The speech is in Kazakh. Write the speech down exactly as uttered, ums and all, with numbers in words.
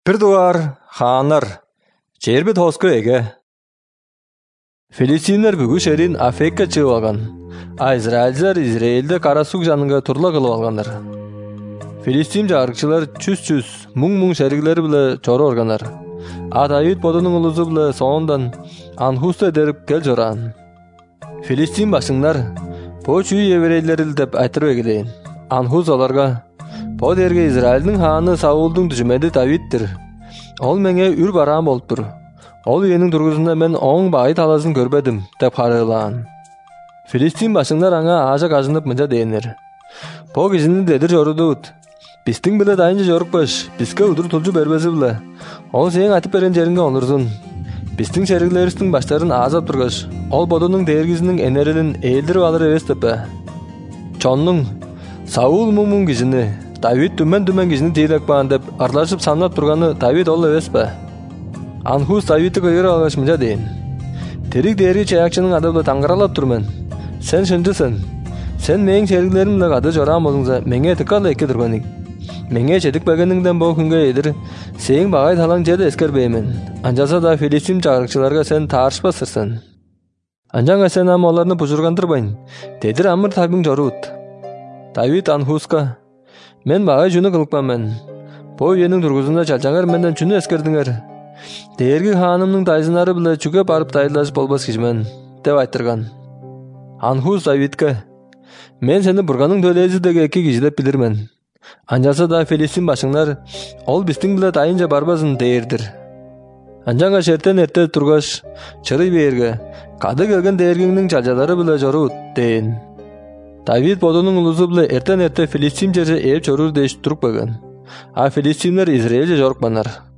Пирдуар, ханар, чербет хоско эге. Филистимлер бүгү шерин Афекка чыгып алган. А Израильдер Израилде Кара сук жанынга турла кылып алгандар. Филистим жарыкчылар чүз-чүз, муң-муң шеригилери биле чору органдар. А Давид бодунун улузу биле соондан Анхуста дерип кел жоран. Филистим башыңдар по чүй еврейлерил деп айтырып эгедейин. Анхус аларга по дерге Израилдин ханы Саулдун түшүмеди Давиддир. Ол меңе үр бараан болуптур. Ол үйенин тургузунда мен оң бай таласын көрбөдүм деп харыылаан. Филистим башыңдар аңа ажак ажынып мынча дейинер. По кишини дедир жорудут. Биздин биле дайынча жорукпаш, бизге удур тулжу бербеси биле. Ол сен айтып берен жеринге онурсун. Биздин шериглерибиздин баштарын аазап тургаш, ол бодунун дээргисинин энерилин ээлдирип алыр эбес деппе. Чоннуң Саул муң-муң кишини, Давид түмен-түмен кишини тейлек баан деп арлашып санап турганы Давид ол эбеспе. Анхус Давидти көйгөрүп алгаш мынча дейин. Терик дээрги чаякчынын ады биле таңгаралап турмун. Сен шынчысың. Сен менин шериглерим менен ады жораан болуңса, меңе тыкала эки турганик. Меңе четикпегениңден бул күнгө эдир сен багай талаң жерде эскербеймин. Анжаса да Филистим чагырыкчыларга сен таарышпасырсың. Анжаңа сен ам оларны бужургандырбайын. Дедир амыр табың жорут. Давид Анхуска: мен багай жуну кылыкпамын. Бу үйенин тургузунда чалчаңар менден чуну эскердиңер. Дээрги ханымдын дайзынары биле чүгө барып дайылдашып болбос кишимен деп айтырган. Анхус Давидке: мен сени бурганын төлези деги эки киши деп билирмен. Анжаса да Филистим башыңдар ол биздин биле дайынча барбасын дейирдир. Анжаңа шертен эрте тургаш чырый бээрге кады келген дээргиңдин чалчалары биле жорут дейин. Давид бодунун улузу биле эртен эрте Филистим жерже ээп чоруур деш туруп койгон. А Филистимдер Израилже жорукпанар.